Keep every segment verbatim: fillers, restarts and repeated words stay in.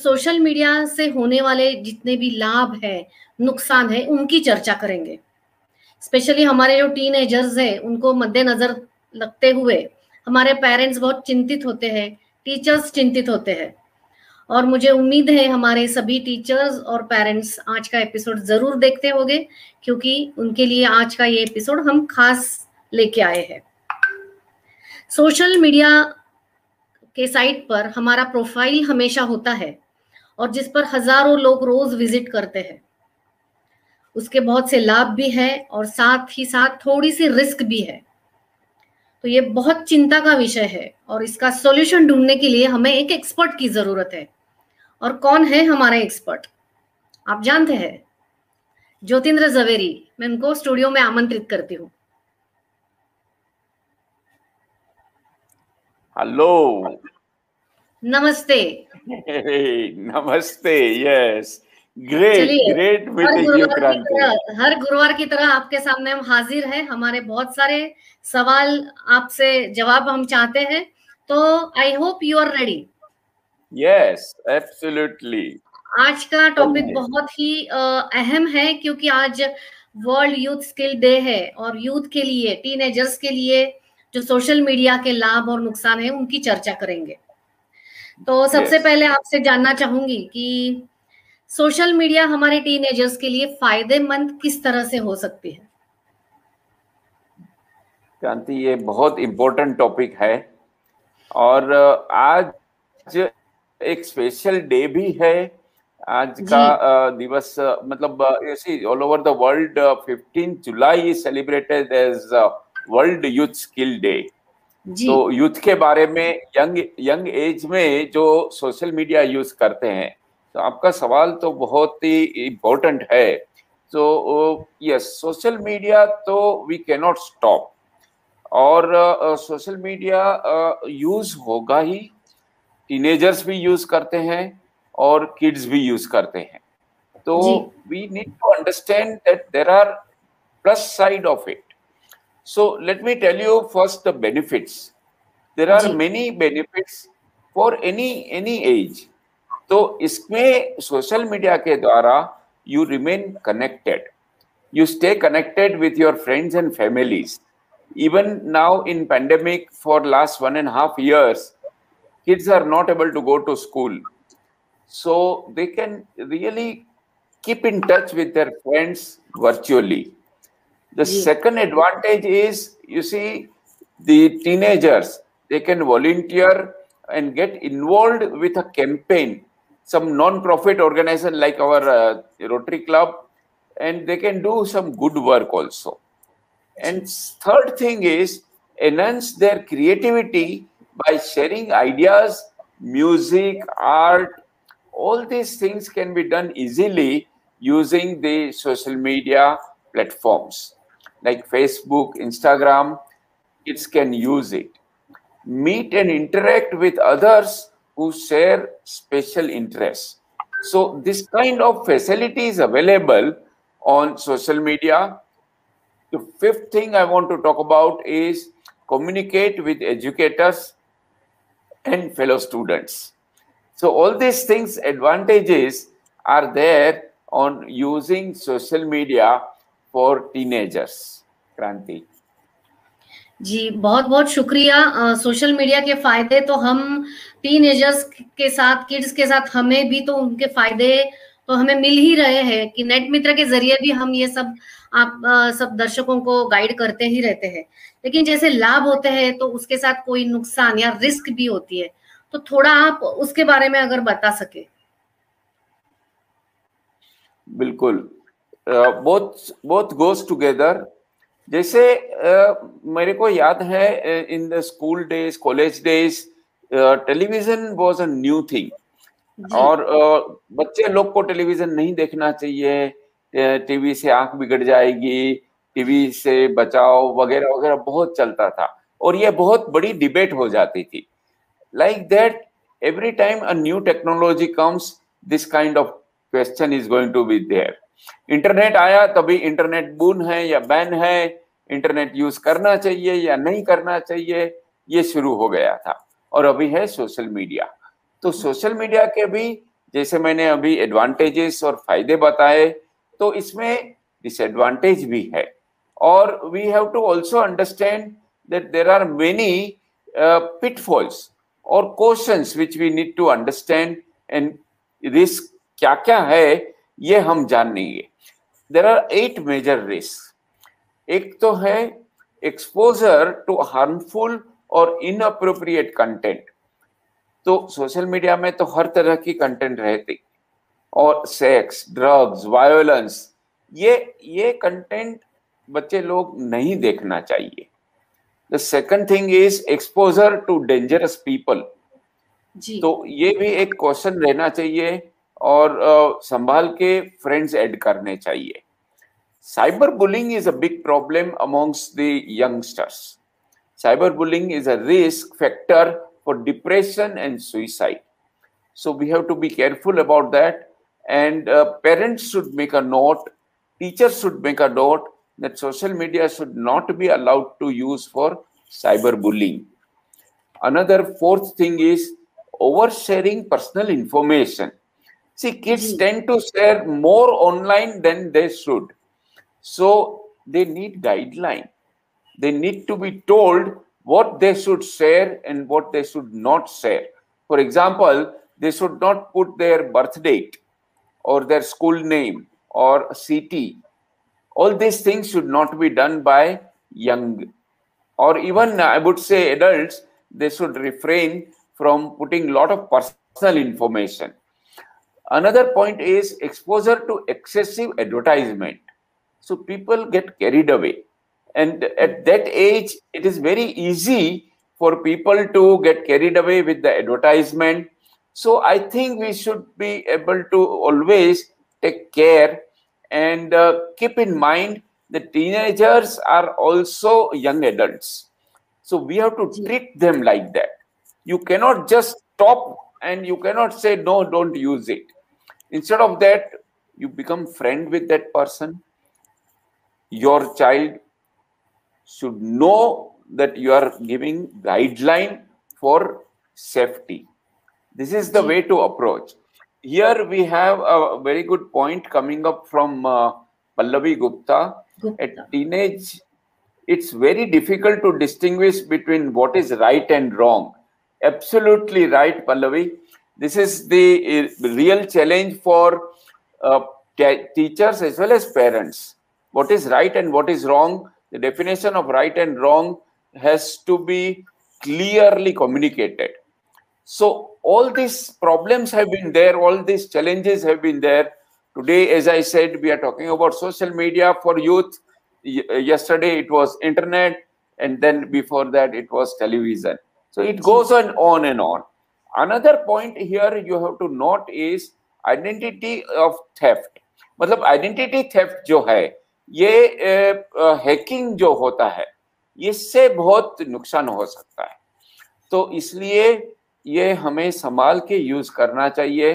Social media से होने वाले जितने भी लाभ है, नुकसान है, उनकी चर्चा करेंगे। स्पेशली हमारे जो टीनेजर्स है उनको मद्देनजर रखते हुए हमारे पेरेंट्स बहुत चिंतित होते हैं, टीचर्स चिंतित होते हैं, और मुझे उम्मीद है हमारे सभी टीचर्स और पेरेंट्स आज का एपिसोड जरूर देखते होंगे, क्योंकि उनके लिए आज का ये एपिसोड हम खास लेके आए हैं। सोशल मीडिया के साइट पर हमारा प्रोफाइल हमेशा होता है और जिस पर हजारों लोग रोज विजिट करते हैं। उसके बहुत से लाभ भी हैं और साथ ही साथ थोड़ी सी रिस्क भी है। तो ये बहुत चिंता का विषय है और इसका सॉल्यूशन ढूंढने के लिए हमें एक एक्सपर्ट की जरूरत है। और कौन है हमारा एक्सपर्ट? आप जानते हैं, ज्योतिंद्र जवेरी। मैं उनको स्टूडियो में आमंत्रित करती हूँ। Hello, namaste. Namaste. Yes, great great meeting you Kranti. हर गुरुवार की तरह आपके सामने हम हाजिर हैं। हमारे बहुत सारे सवाल आपसे जवाब हम चाहते हैं, तो I hope you are ready. Yes, absolutely. आज का टॉपिक बहुत ही अहम है, क्योंकि आज वर्ल्ड यूथ स्किल डे है और यूथ के लिए, टीनेजर्स के लिए जो सोशल मीडिया के लाभ और नुकसान है उनकी चर्चा करेंगे। तो सबसे yes. पहले आपसे जानना चाहूंगी कि सोशल मीडिया हमारे टीनेजर्स के लिए फायदेमंद किस तरह से हो सकती है? क्रांति, ये बहुत इम्पोर्टेंट टॉपिक है और आज एक स्पेशल डे भी है। आज का दिवस मतलब all over the world fifteen July is celebrated as world youth skill day. तो यूथ के बारे में, यंग यंग एज में जो सोशल मीडिया यूज करते हैं, तो आपका सवाल तो बहुत ही इम्पोर्टेंट है। तो यस, सोशल मीडिया तो वी कैन नॉट स्टॉप और सोशल मीडिया यूज होगा ही। टीनेजर्स भी यूज करते हैं और किड्स भी यूज करते हैं। तो we need to understand that there are plus side of it. So let me tell you first the benefits. There are many benefits for any any age. तो इसमें सोशल मीडिया के द्वारा you remain connected. You stay connected with your friends and families. Even now in pandemic, for last one and a half years, kids are not able to go to school. So they can really keep in touch with their friends virtually. The yeah. second advantage is, you see, the teenagers, they can volunteer and get involved with a campaign, some non-profit organization like our uh, Rotary Club, and they can do some good work also. And third thing is, enhance their creativity by sharing ideas, music, art. All these things can be done easily using the social media platforms like Facebook, Instagram. Kids can use it. Meet and interact with others who share special interests. So this kind of facility is available on social media. The fifth thing I want to talk about is communicate with educators and fellow students. So all these things, advantages are there on using social media for teenagers. Kranti ji, बहुत बहुत शुक्रिया। Social media के फायदे तो हम teenagers के साथ, kids के साथ, हमें भी तो उनके फायदे तो हमें मिल ही रहे हैं कि नेट मित्र के जरिए भी हम ये सब आप आ, सब दर्शकों को गाइड करते ही रहते हैं। लेकिन जैसे लाभ होते हैं तो उसके साथ कोई नुकसान या रिस्क भी होती है, तो थोड़ा आप उसके बारे में अगर बता सके। बिल्कुल, बोथ बोथ गोज टुगेदर। जैसे uh, मेरे को याद है in the school days, college days, television was a new thing और uh, बच्चे लोग को टेलीविजन नहीं देखना चाहिए, टीवी से आंख बिगड़ जाएगी, टीवी से बचाओ वगैरह वगैरह बहुत चलता था और ये बहुत बड़ी डिबेट हो जाती थी। Like that, every time a new technology comes, this kind of question is going to be there. Internet आया तभी इंटरनेट बून है या बैन है, इंटरनेट यूज करना चाहिए या नहीं करना चाहिए, ये शुरू हो गया था। और अभी है सोशल मीडिया। तो सोशल मीडिया के भी जैसे मैंने अभी एडवांटेजेस और फायदे बताए, तो इसमें डिसएडवांटेज भी है। और we have to also understand that there are many pitfalls और questions which we need to understand, and risk क्या क्या है ये हम जानेंगे। There are eight major risk. एक तो है एक्सपोजर टू हार्मफुल और इनअप्रोप्रिएट कंटेंट। तो सोशल मीडिया में तो हर तरह की कंटेंट रहती, और सेक्स, ड्रग्स, वायलेंस, ये ये कंटेंट बच्चे लोग नहीं देखना चाहिए। The second thing is exposure to dangerous people. तो ये भी एक क्वेश्चन रहना चाहिए, और uh, संभाल के फ्रेंड्स ऐड करने चाहिए। Cyberbullying is a big problem amongst the youngsters. Cyberbullying is a risk factor for depression and suicide. So we have to be careful about that. And uh, parents should make a note, teachers should make a note that social media should not be allowed to use for cyberbullying. Another fourth thing is oversharing personal information. See, kids mm-hmm. tend to share more online than they should. So they need guideline. They need to be told what they should share and what they should not share. For example, they should not put their birth date or their school name or city. All these things should not be done by young, or even I would say adults. They should refrain from putting a lot of personal information. Another point is exposure to excessive advertisement. So people get carried away, and at that age it is very easy for people to get carried away with the advertisement. So I think we should be able to always take care and uh, keep in mind that teenagers are also young adults. So we have to treat them like that. You cannot just stop and you cannot say, no, don't use it. Instead of that, you become friend with that person. Your child should know that you are giving guideline for safety. This is the way to approach. Here we have a very good point coming up from uh, Pallavi Gupta. Gupta. At teenage, it's very difficult to distinguish between what is right and wrong. Absolutely right, Pallavi. This is the uh, real challenge for uh, teachers as well as parents. What is right and what is wrong? The definition of right and wrong has to be clearly communicated. So all these problems have been there, all these challenges have been there. Today, as I said, we are talking about social media for youth. Yesterday it was internet, and then before that it was television. So it goes on, on and on. Another point here you have to note is identity of theft. मतलब identity theft जो है, ये hacking जो होता है, इससे बहुत नुकसान हो सकता है। तो इसलिए ये हमें संभाल के यूज करना चाहिए।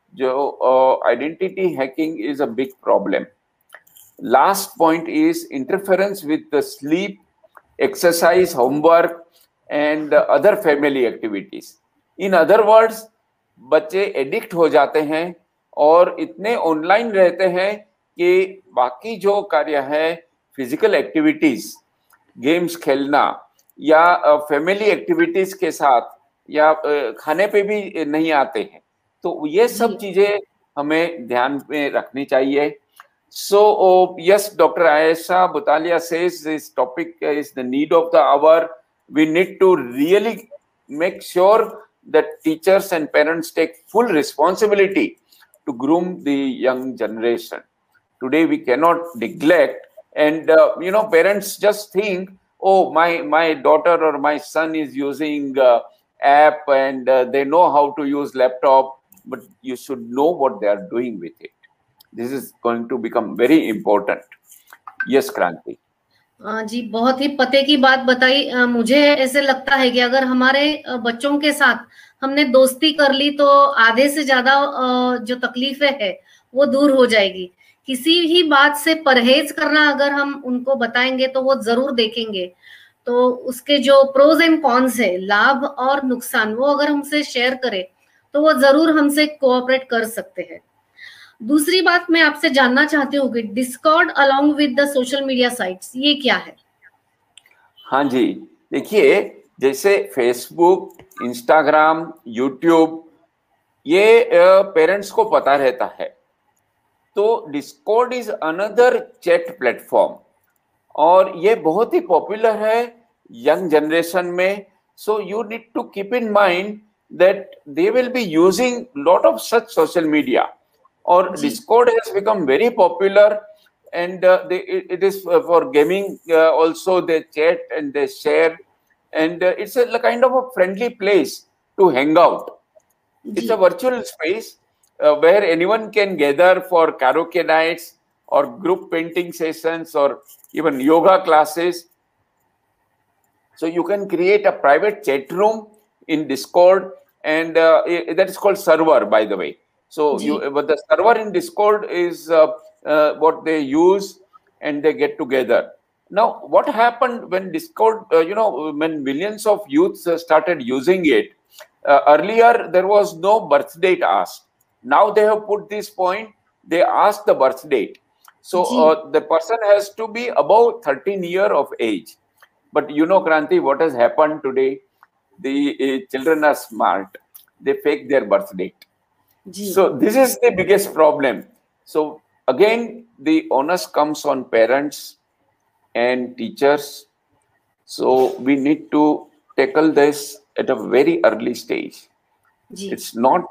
जो identity hacking is a big problem. Last point is interference with the sleep, exercise, homework and other family activities. In other words, बच्चे एडिक्ट हो जाते हैं और इतने ऑनलाइन रहते हैं कि बाकी जो कार्य है, फिजिकल एक्टिविटीज, गेम्स खेलना या फैमिली एक्टिविटीज के साथ या खाने पे भी नहीं आते हैं। तो ये सब चीजें हमें ध्यान में रखनी चाहिए। So yes, doctor Ayesha Butalia says this topic is the need of the hour. We need to really make sure that teachers and parents take full responsibility to groom the young generation. Today we cannot neglect, and uh, you know, parents just think, oh, my my daughter or my son is using uh, app and uh, they know how to use laptop, but you should know what they are doing with it. This is going to become very important. Yes, Kranti. जी, बहुत ही पते की बात बताई। मुझे ऐसे लगता है कि अगर हमारे बच्चों के साथ हमने दोस्ती कर ली तो आधे से ज्यादा जो तकलीफें है वो दूर हो जाएगी। किसी ही बात से परहेज करना अगर हम उनको बताएंगे तो वो जरूर देखेंगे। तो उसके जो प्रोज एंड कॉन्स है, लाभ और नुकसान, वो अगर हमसे शेयर करें तो वो जरूर हमसे कोऑपरेट कर सकते हैं। दूसरी बात मैं आपसे जानना चाहती हूँ कि Discord along with the social media sites, ये क्या है? हाँ जी, देखिए जैसे फेसबुक, इंस्टाग्राम, यूट्यूब, ये पेरेंट्स को पता रहता है। तो Discord is another chat platform और ये बहुत ही पॉपुलर है यंग जनरेशन में। So you need to keep in mind that they will be using lot of such social media. और Discord has become very popular and uh, they, it, it is for gaming uh, also. They chat and they share, and uh, it's a kind of a friendly place to hang out. It's a virtual space uh, where anyone can gather for karaoke nights or group painting sessions or even yoga classes. So you can create a private chat room in Discord, and uh, that is called server, by the way. So you, but the server in Discord is uh, uh, what they use, and they get together. Now, what happened when Discord, uh, you know, when millions of youths uh, started using it, uh, earlier there was no birth date asked. Now they have put this point, they ask the birth date. So uh, the person has to be above thirteen years of age. But you know, Kranti, what has happened today? The uh, children are smart. They fake their birth date. So this is the biggest problem. So again, the onus comes on parents and teachers. So we need to tackle this at a very early stage. Ji. It's not,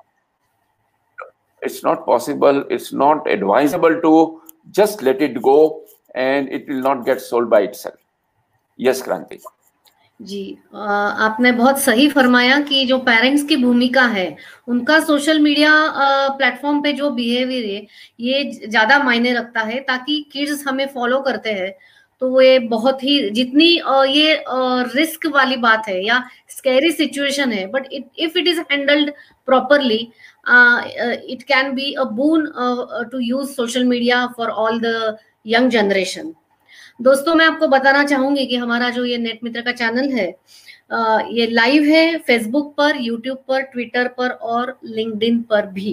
it's not possible. It's not advisable to just let it go, and it will not get solved by itself. Yes Kranti ji, आपने बहुत सही फरमाया कि जो parents की भूमिका है उनका सोशल मीडिया प्लेटफॉर्म पे जो बिहेवियर है ये ज्यादा मायने रखता है, ताकि किड्स हमें फॉलो करते हैं तो ये बहुत ही जितनी ये रिस्क वाली बात है या स्कैरी सिचुएशन है, but if it is handled properly it can be a boon to use social media for all the young generation. दोस्तों, मैं आपको बताना चाहूंगी कि हमारा जो ये नेट मित्र का चैनल है ये लाइव है फेसबुक पर, यूट्यूब पर, ट्विटर पर और लिंक्डइन पर भी।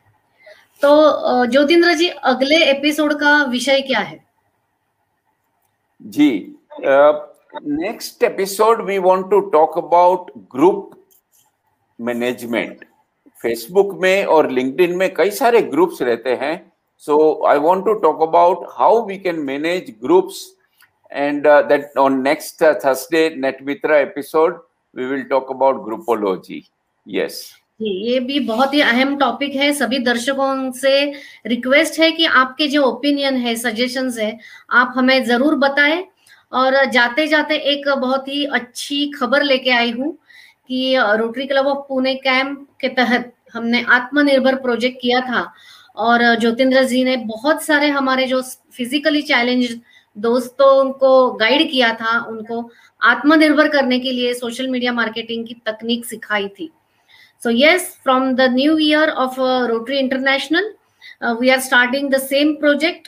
तो ज्योतिंद्र जी, अगले एपिसोड का विषय क्या है? जी, next episode we want to talk about group management. Facebook में और लिंक्डइन में कई सारे ग्रुप्स रहते हैं। So I want to talk about how we can manage groups, and uh, that on next uh, Thursday Net Mitra episode we will talk about groupology. Yes. ये भी बहुत ही अहम टॉपिक है। सभी दर्शकों से रिक्वेस्ट है कि आपके जो ओपिनियन है, सजेशंस है, आप हमें जरूर बताएं। और जाते जाते एक बहुत ही अच्छी खबर लेके आई हूँ कि Rotary Club of Pune camp के तहत हमने आत्मनिर्भर प्रोजेक्ट किया था और ज्योतिंद्र जी ने बहुत सारे हमारे जो फिजिकली चैलेंज दोस्तों को गाइड किया था, उनको आत्मनिर्भर करने के लिए सोशल मीडिया मार्केटिंग की तकनीक सिखाई थी। So yes, from the new year of Rotary International we are starting the same project.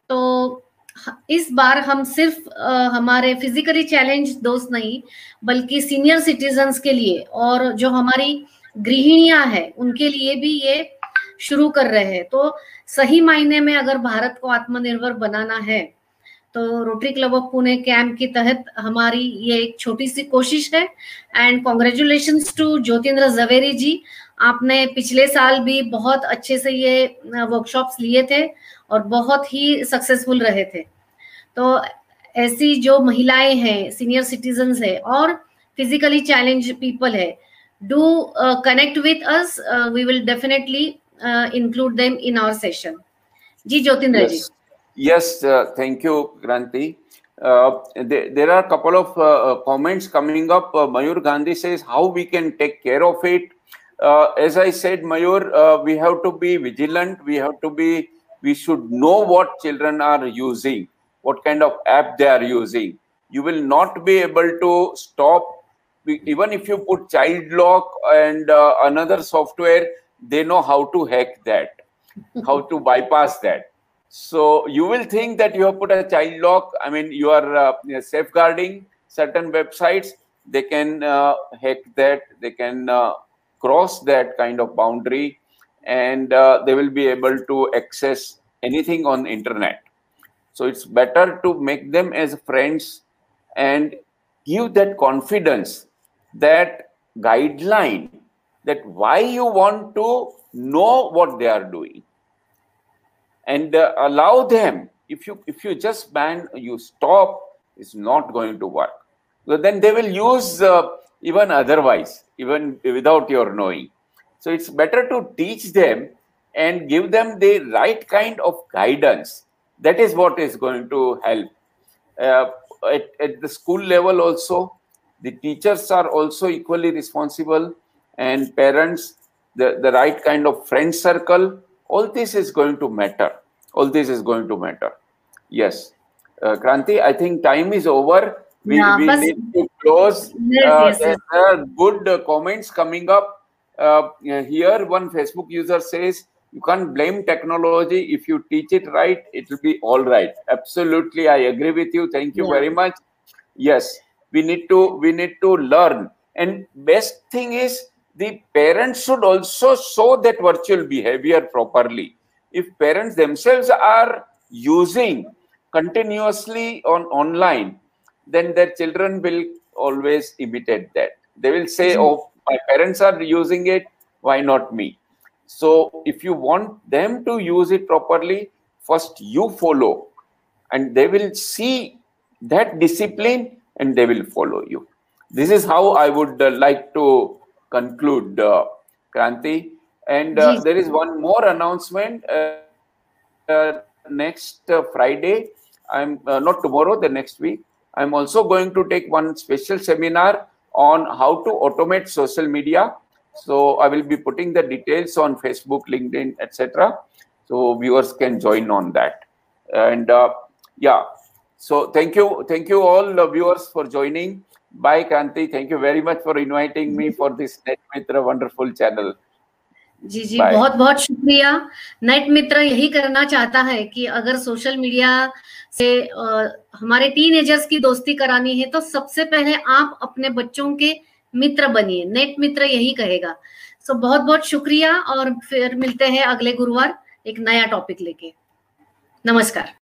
तो इस बार हम सिर्फ uh, हमारे फिजिकली चैलेंज दोस्त नहीं बल्कि सीनियर सिटीजन्स के लिए और जो हमारी गृहिणियां हैं उनके लिए भी ये शुरू कर रहे हैं। तो सही मायने में अगर भारत को आत्मनिर्भर बनाना है तो Rotary Club of Pune camp के तहत हमारी ये एक छोटी सी कोशिश है। And congratulations to Jyotindra Javeri ji, आपने पिछले साल भी बहुत अच्छे से ये वर्कशॉप्स लिए थे और बहुत ही सक्सेसफुल रहे थे। तो ऐसी जो महिलाएं हैं, सीनियर सिटीजन्स है और फिजिकली चैलेंज पीपल है, do connect with us, we will definitely Uh, include them in our session. Ji Jyotindra yes. ji. Yes, uh, thank you, Kranti. Uh, there, there are a couple of uh, comments coming up. Uh, Mayur Gandhi says how we can take care of it. Uh, as I said, Mayur, uh, we have to be vigilant. We have to be. We should know what children are using, what kind of app they are using. You will not be able to stop. Even if you put child lock and uh, another software, they know how to hack that, how to bypass that. So you will think that you have put a child lock. I mean, you are uh, safeguarding certain websites. They can uh, hack that. They can uh, cross that kind of boundary, and uh, they will be able to access anything on internet. So it's better to make them as friends and give that confidence, that guideline, that why you want to know what they are doing, and uh, allow them. If you if you just ban, you stop, it's not going to work. So then they will use uh, even otherwise, even without your knowing. So it's better to teach them and give them the right kind of guidance. That is what is going to help. Uh, at, at the school level also, the teachers are also equally responsible, and parents, the, the right kind of friend circle, all this is going to matter. All this is going to matter. Yes. Uh, Kranti, I think time is over. We, yeah, we but, need to close. Yes, uh, yes, there, yes. there are good uh, comments coming up. Uh, here, one Facebook user says, you can't blame technology. If you teach it right, it will be all right. Absolutely, I agree with you. Thank you yeah. very much. Yes, we need to we need to learn. And best thing is, the parents should also show that virtual behavior properly. If parents themselves are using continuously on online, then their children will always imitate that. They will say, oh, my parents are using it, why not me? So if you want them to use it properly, first you follow, and they will see that discipline and they will follow you. This is how I would uh, like to conclude, uh, Kranti. And uh, there is one more announcement. Uh, uh, next uh, Friday, I'm uh, not tomorrow, the next week, I'm also going to take one special seminar on how to automate social media. So I will be putting the details on Facebook, LinkedIn, et cetera. So viewers can join on that. And uh, yeah, so thank you, thank you all uh, viewers for joining. Bye, Kranti. Thank you very much for inviting me for this NetMitra wonderful channel. जी जी Bye. बहुत बहुत शुक्रिया। Net मित्र यही करना चाहता है कि अगर सोशल मीडिया से आ, हमारे टीनेजर्स की दोस्ती करानी है तो सबसे पहले आप अपने बच्चों के मित्र बनिए। नेट मित्र यही कहेगा। सो बहुत बहुत शुक्रिया और फिर मिलते हैं अगले गुरुवार एक नया टॉपिक लेके। नमस्कार।